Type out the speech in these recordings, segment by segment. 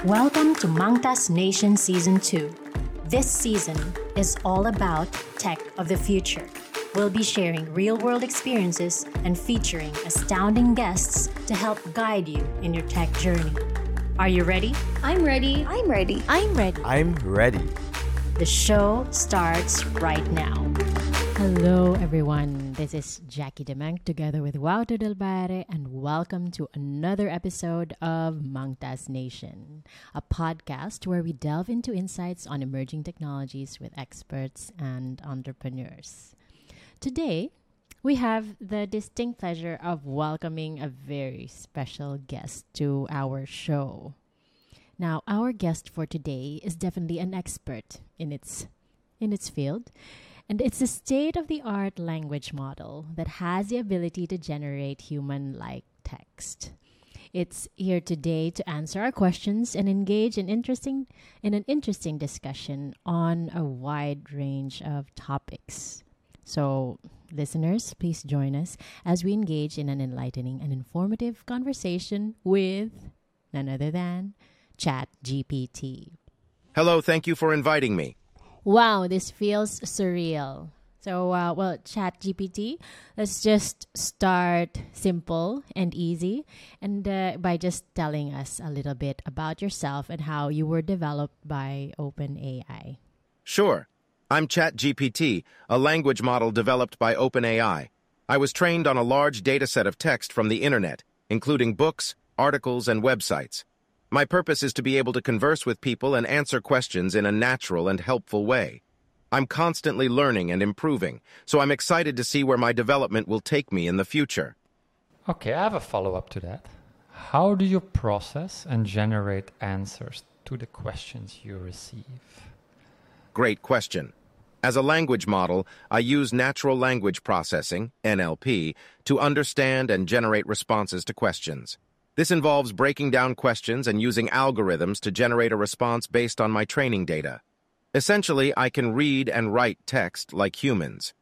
Welcome to Mangtas Nation Season 2. This season is all about tech of the future. We'll be sharing real-world experiences and featuring astounding guests to help guide you in your tech journey. Are you ready? I'm ready. I'm ready. I'm ready. I'm ready. The show starts right now. Hello, everyone. This is Jackie Demang together with Wouter Del Bare, and welcome to another episode of Mangtas Nation, a podcast where we delve into insights on emerging technologies with experts and entrepreneurs. Today, we have the distinct pleasure of welcoming a very special guest to our show. Now, our guest for today is definitely an expert in its field. And it's a state-of-the-art language model that has the ability to generate human-like text. It's here today to answer our questions and engage in an interesting discussion on a wide range of topics. So, listeners, please join us as we engage in an enlightening and informative conversation with none other than ChatGPT. Hello, thank you for inviting me. Wow, this feels surreal. So, ChatGPT, let's just start simple and easy, and by just telling us a little bit about yourself and how you were developed by OpenAI. Sure. I'm ChatGPT, a language model developed by OpenAI. I was trained on a large dataset of text from the internet, including books, articles, and websites. My purpose is to be able to converse with people and answer questions in a natural and helpful way. I'm constantly learning and improving, so I'm excited to see where my development will take me in the future. Okay, I have a follow-up to that. How do you process and generate answers to the questions you receive? Great question. As a language model, I use natural language processing, NLP, to understand and generate responses to questions. This involves breaking down questions and using algorithms to generate a response based on my training data. Essentially, I can read and write text like humans.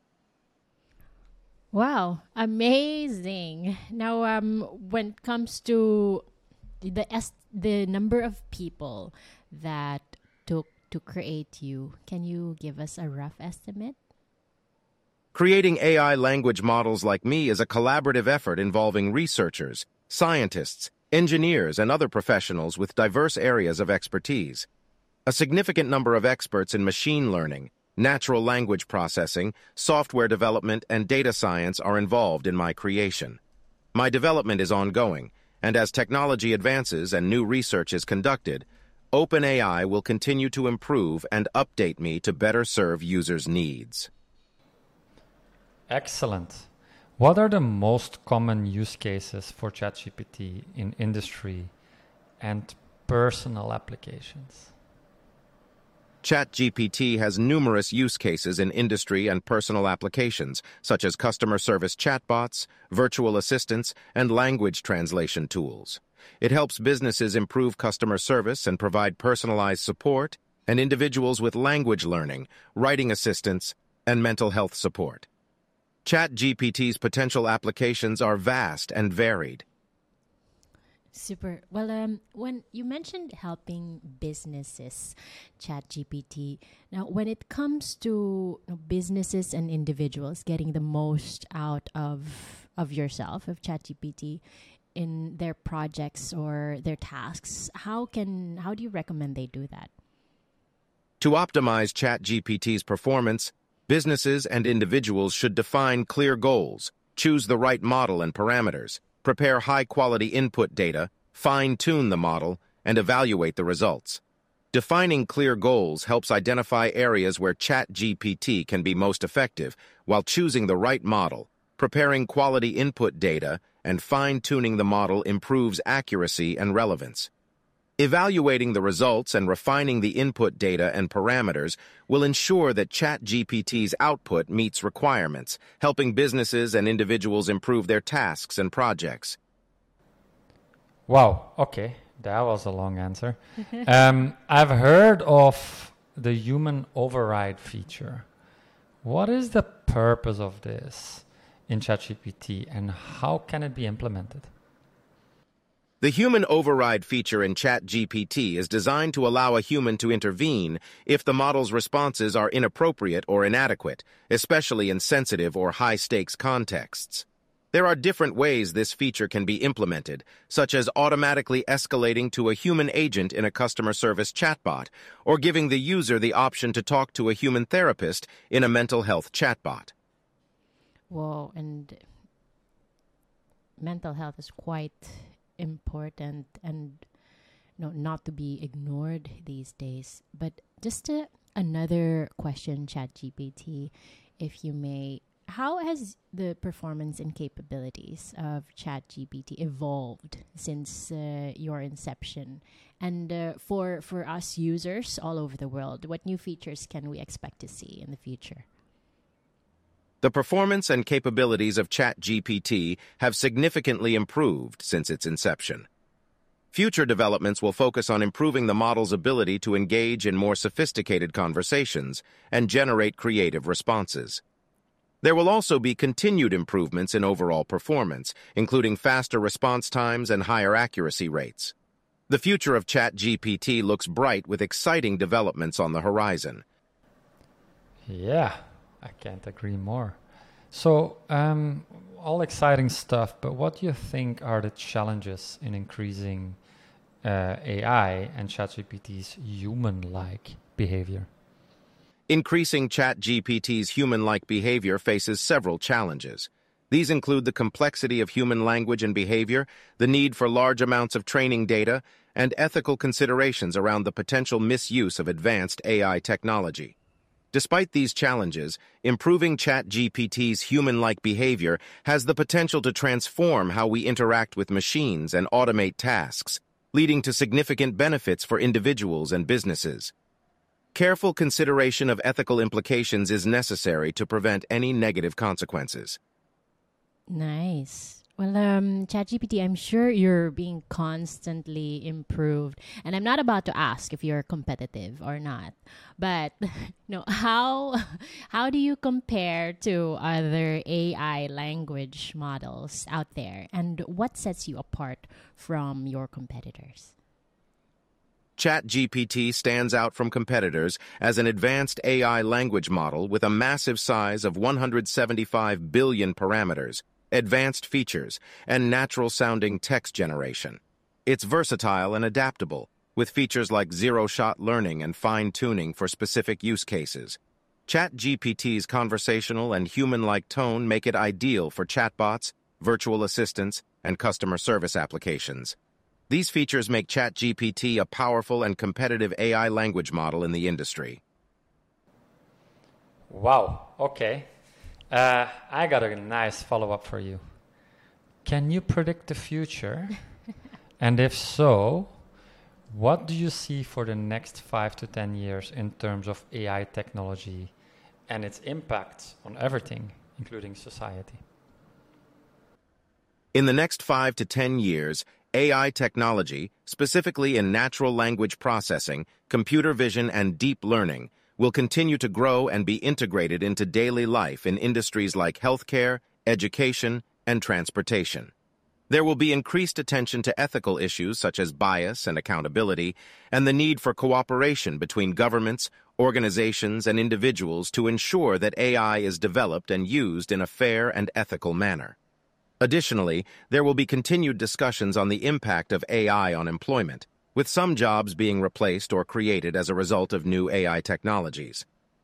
Wow, amazing. Now, when it comes to the number of people that took to create you, can you give us a rough estimate? Creating AI language models like me is a collaborative effort involving researchers, scientists, engineers, and other professionals with diverse areas of expertise. A significant number of experts in machine learning, natural language processing, software development, and data science are involved in my creation. My development is ongoing, and as technology advances and new research is conducted, OpenAI will continue to improve and update me to better serve users' needs. Excellent. What are the most common use cases for ChatGPT in industry and personal applications? ChatGPT has numerous use cases in industry and personal applications, such as customer service chatbots, virtual assistants, and language translation tools. It helps businesses improve customer service and provide personalized support, and individuals with language learning, writing assistance, and mental health support. ChatGPT's potential applications are vast and varied. Super. Well, when you mentioned helping businesses, ChatGPT, now when it comes to businesses and individuals getting the most out of yourself, of ChatGPT, in their projects or their tasks, how do you recommend they do that? To optimize ChatGPT's performance, businesses and individuals should define clear goals, choose the right model and parameters, prepare high-quality input data, fine-tune the model, and evaluate the results. Defining clear goals helps identify areas where ChatGPT can be most effective while choosing the right model. Preparing quality input data and fine-tuning the model improves accuracy and relevance. Evaluating the results and refining the input data and parameters will ensure that ChatGPT's output meets requirements, helping businesses and individuals improve their tasks and projects. Wow, okay, that was a long answer. I've heard of the human override feature. What is the purpose of this in ChatGPT and how can it be implemented? The human override feature in ChatGPT is designed to allow a human to intervene if the model's responses are inappropriate or inadequate, especially in sensitive or high-stakes contexts. There are different ways this feature can be implemented, such as automatically escalating to a human agent in a customer service chatbot, or giving the user the option to talk to a human therapist in a mental health chatbot. Whoa, and mental health is quite important and not to be ignored these days. But just another question, ChatGPT, if you may. How has the performance and capabilities of ChatGPT evolved since your inception? And for us users all over the world, what new features can we expect to see in the future? The performance and capabilities of ChatGPT have significantly improved since its inception. Future developments will focus on improving the model's ability to engage in more sophisticated conversations and generate creative responses. There will also be continued improvements in overall performance, including faster response times and higher accuracy rates. The future of ChatGPT looks bright with exciting developments on the horizon. Yeah, I can't agree more. So, all exciting stuff, but what do you think are the challenges in increasing AI and ChatGPT's human-like behavior? Increasing ChatGPT's human-like behavior faces several challenges. These include the complexity of human language and behavior, the need for large amounts of training data, and ethical considerations around the potential misuse of advanced AI technology. Despite these challenges, improving ChatGPT's human-like behavior has the potential to transform how we interact with machines and automate tasks, leading to significant benefits for individuals and businesses. Careful consideration of ethical implications is necessary to prevent any negative consequences. Nice. Well, ChatGPT, I'm sure you're being constantly improved, and I'm not about to ask if you're competitive or not. But how do you compare to other AI language models out there, and what sets you apart from your competitors? ChatGPT stands out from competitors as an advanced AI language model with a massive size of 175 billion parameters, advanced features, and natural-sounding text generation. It's versatile and adaptable, with features like zero-shot learning and fine-tuning for specific use cases. ChatGPT's conversational and human-like tone make it ideal for chatbots, virtual assistants, and customer service applications. These features make ChatGPT a powerful and competitive AI language model in the industry. Wow, okay. I got a nice follow-up for you. Can you predict the future? And if so, what do you see for the next 5 to 10 years in terms of AI technology and its impact on everything, including society? In the next 5 to 10 years, AI technology, specifically in natural language processing, computer vision, and deep learning, will continue to grow and be integrated into daily life in industries like healthcare, education, and transportation. There will be increased attention to ethical issues such as bias and accountability, and the need for cooperation between governments, organizations, and individuals to ensure that AI is developed and used in a fair and ethical manner. Additionally, there will be continued discussions on the impact of AI on employment, with some jobs being replaced or created as a result of new AI technologies.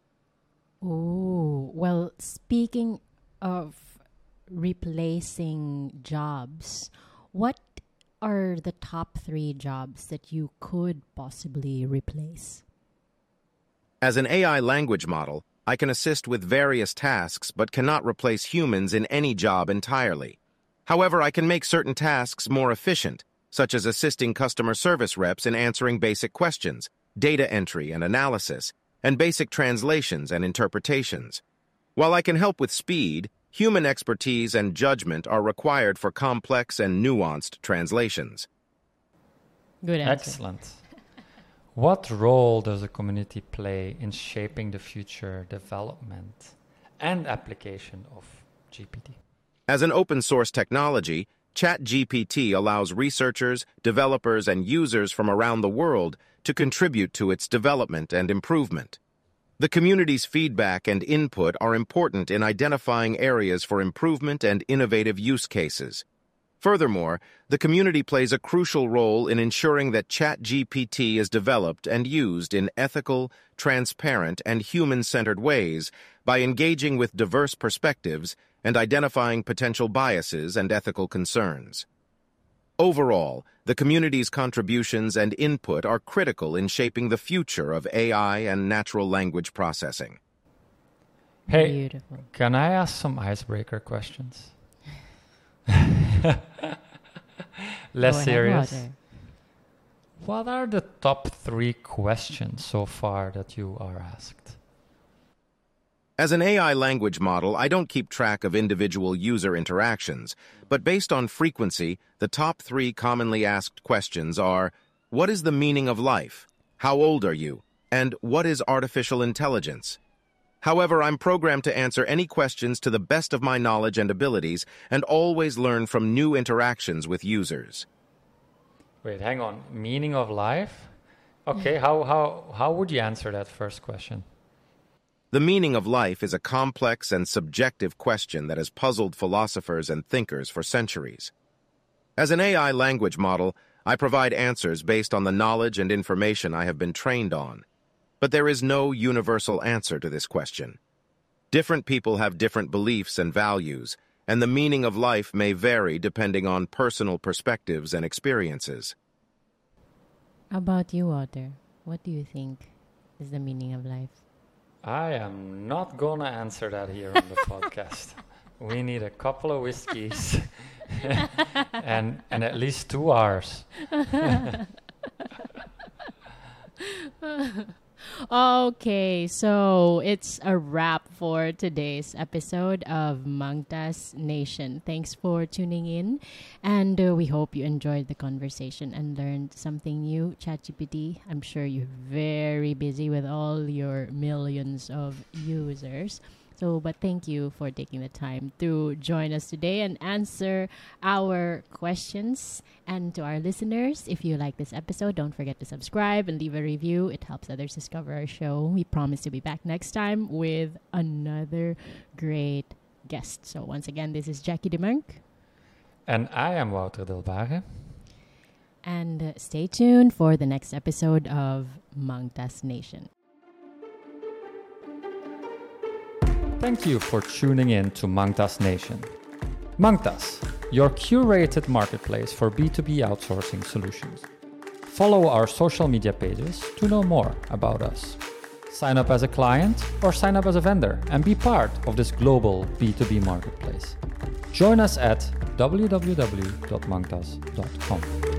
Oh, well, speaking of replacing jobs, what are the top 3 jobs that you could possibly replace? As an AI language model, I can assist with various tasks but cannot replace humans in any job entirely. However, I can make certain tasks more efficient, such as assisting customer service reps in answering basic questions, data entry and analysis, and basic translations and interpretations. While I can help with speed, human expertise and judgment are required for complex and nuanced translations. Good answer. Excellent. What role does the community play in shaping the future development and application of GPT? As an open-source technology, ChatGPT allows researchers, developers, and users from around the world to contribute to its development and improvement. The community's feedback and input are important in identifying areas for improvement and innovative use cases. Furthermore, the community plays a crucial role in ensuring that ChatGPT is developed and used in ethical, transparent, and human-centered ways by engaging with diverse perspectives and identifying potential biases and ethical concerns. Overall, the community's contributions and input are critical in shaping the future of AI and natural language processing. Hey, Beautiful. can I ask some icebreaker questions? Less Go ahead, serious. Walter. What are the top 3 questions so far that you are asked? As an AI language model, I don't keep track of individual user interactions, but based on frequency, the top 3 commonly asked questions are, what is the meaning of life? How old are you? And what is artificial intelligence? However, I'm programmed to answer any questions to the best of my knowledge and abilities and always learn from new interactions with users. Wait, hang on. Meaning of life? Okay, how would you answer that first question? The meaning of life is a complex and subjective question that has puzzled philosophers and thinkers for centuries. As an AI language model, I provide answers based on the knowledge and information I have been trained on. But there is no universal answer to this question. Different people have different beliefs and values, and the meaning of life may vary depending on personal perspectives and experiences. How about you, Walter? What do you think is the meaning of life? I am not gonna answer that here on the podcast. We need a couple of whiskeys and at least 2 hours. Okay, so it's a wrap for today's episode of Mangtas Nation. Thanks for tuning in, and we hope you enjoyed the conversation and learned something new. ChatGPT, I'm sure you're very busy with all your millions of users. But thank you for taking the time to join us today and answer our questions. And to our listeners, if you like this episode, don't forget to subscribe and leave a review. It helps others discover our show. We promise to be back next time with another great guest. So once again, this is Jackie de Monk. And I am Wouter Delbare. And stay tuned for the next episode of Mangtas Nation. Thank you for tuning in to Mangtas Nation. Mangtas, your curated marketplace for B2B outsourcing solutions. Follow our social media pages to know more about us. Sign up as a client or sign up as a vendor and be part of this global B2B marketplace. Join us at www.mangtas.com.